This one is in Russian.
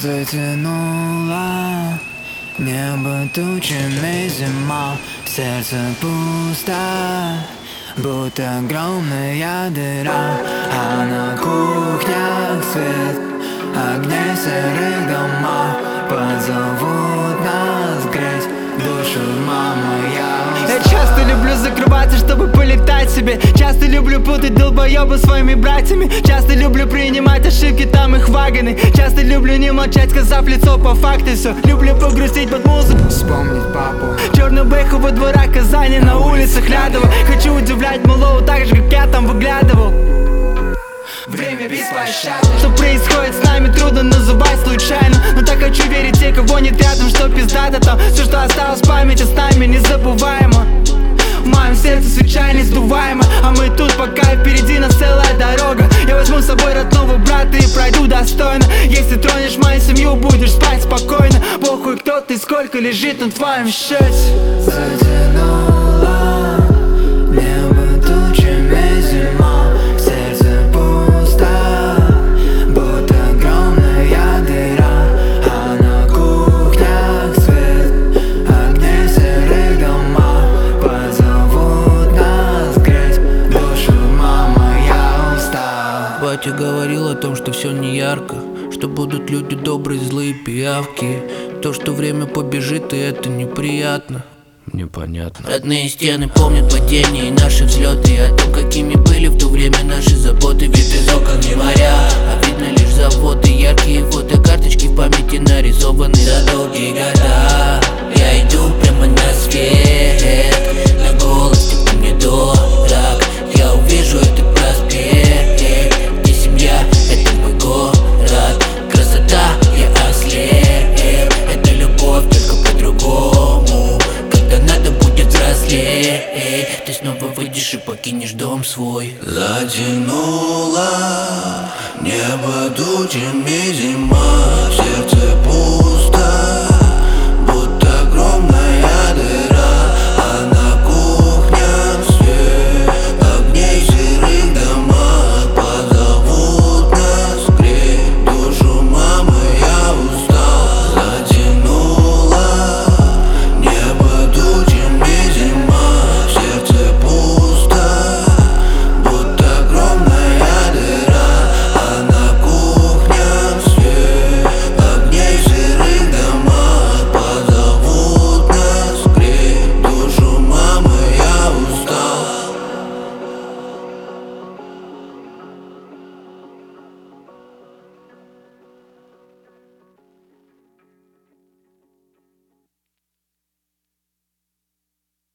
Затянула небо тучами зима, в сердце пусто, будто огромная дыра. А на кухнях свет огней серых домов позовут нас греть душу, мама, я часто люблю закрываться, чтобы полетать себе. Часто люблю путать долбоёбы своими братьями. Часто люблю принимать ошибки, там их вагоны. Часто люблю не молчать, сказав лицо по факту все. Люблю погрузить под музыку, вспомнить папу. Черную бэху во дворах Казани, на улицах Лядова. Хочу удивлять малого так же, как я там выглядывал. Время беспощадно. Что происходит с нами, трудно называть случайно. Но так хочу верить те, кого нет рядом, что пиздато там. Все, что осталось в памяти, с нами незабываемо. В моем сердце свеча несдуваема, а мы тут, пока впереди нас целая дорога. Я возьму с собой родного брата и пройду достойно. Если тронешь мою семью, будешь спать спокойно. Похуй, кто ты, сколько лежит на твоем счете. Затянула небо тучами зима, в сердце пусто, будто огромная дыра. А на кухнях свет огней серых домов позовут нас греть душу, мама, я устал. Батя говорил о том, что все не ярко, что будут люди добрые, злые пиявки. То, что время побежит, и это неприятно. Мне понятно. Родные стены помнят падения и наши взлеты, и о том, какими были в то время наши заботы. Вид из окон не моря, а видно лишь заводы. Яркие фотокарточки в памяти нарисованы за долгие года. Я иду прямо на свет, на голос, ты мне дорог. Я увижу этот проспект, где семья, это мой город. Красота, я ослеп, это любовь, только по-другому. Когда надо будет взрослеть, ты снова выйдешь и покинешь дом свой. Затянула небо тучами зима, в сердце пусто.